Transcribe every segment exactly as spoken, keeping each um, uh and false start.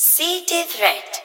City Threat.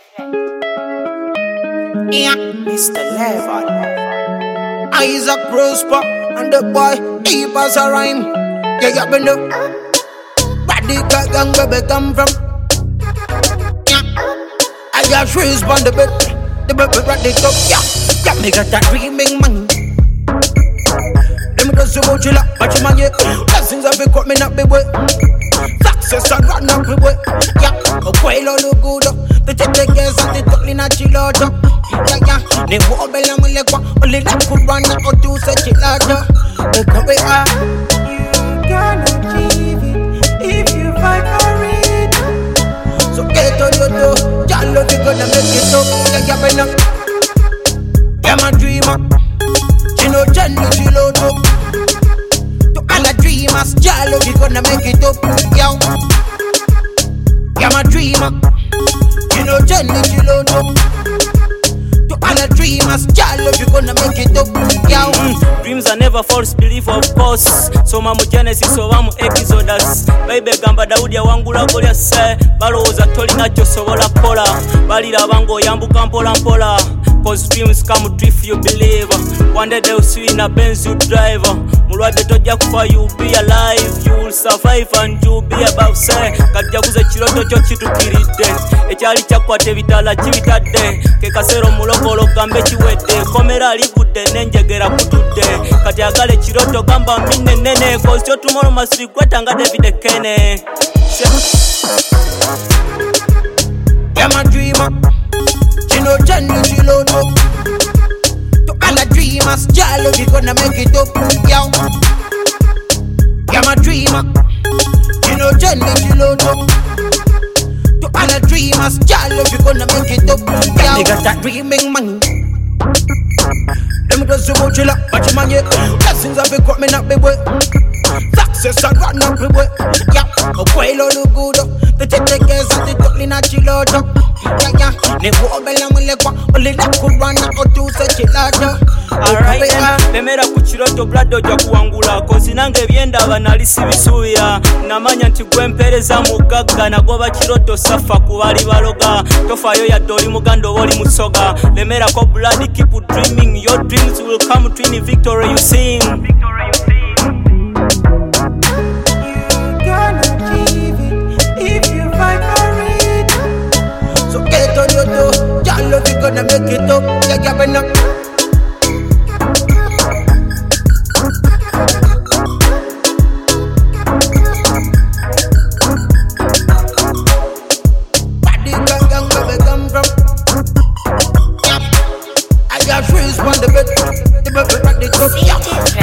Yeah, Mister Level. Isaac Prosper and the boy deep as a rhyme. Yeah, yeah, but no. Body got gang where we come from. Yeah, I got shoes on the bed. The baby right the top. Yeah, yeah, me got that dreaming man. Let me just go chill up, but you man, yeah. Blessings have been caught me not be way. Success I run up the way. Yeah, a quail all look good. The check girls at the top in a chill out. Yeah, yeah, they walk bell and we like what only that could run out or do such a lot. The cover are you can achieve it if you fight for it. So get on your door, y'all love you gonna make it up. Yeah, yeah, but now, yeah, my dreamer. You know, Jenny, she load up. To all the dreamers, y'all love you gonna make it up. Yo, yeah, my dreamer. You know, Jenny, she load up. To all the dreamers, y'all love you gonna make it up. Yo, mm, dreams are never false belief, of course. So mamu Genesis or mamu Exodus. Baby gamba Daudi wangula golya se. Balowooza tolina ky'osobola kola. Balira bango yambuka mpola mpola. Cause dreams come true if you believe. One day they'll see in a Benz you drive. Mulwadde tojja kufa, you'll be alive. You'll survive and you'll be above say. Kajjaguza kiroto kyo kitukiridde. Ekyali kyakwata ebitala kibitadde. Ke kasero mulokolo gambe kiwedde. Komera ligudde n'enjegera kutudde. Kati agala ekiroto gamba minne nene. Cause your tomorrow must regret nga David Kene. yeah, my dreamer. You know, Jenny, she load up. To all the dreamers, y'all love you gonna make it up. Yo, yeah, my dreamer. You know, Jenny, she load up. To all the dreamers, y'all love you gonna make it up. Yo, they got that dreaming man. Let me just go chill up, but you man, yeah. Blessings have been caught me not be way. Success I run up the way. Yeah, a quail all look good. The check the girls at the top in a chill out. Yeah, yeah, they walk bell and we like what only that could run out or do such a lot. Alright, lemera ku kiroto bladdo ojja kuwangula. Kozi nange ebyendaba nali sibisuubira. Namanya nti gwe mpeereza mugagga nagoba kiroto safa ku bali baloga. Tofaayo yadde oli muganda oba oli musoga. Lemerako blood, keep dreaming. Your dreams will come to in victory you sing. Victory you sing. You can achieve it if you fight for it. So get on your toe, y'all love you gonna make it up. Yeah, yeah, but now. Body gang gang where we come from. Yeah, I got shoes on the bed, the baby right the top. Yeah.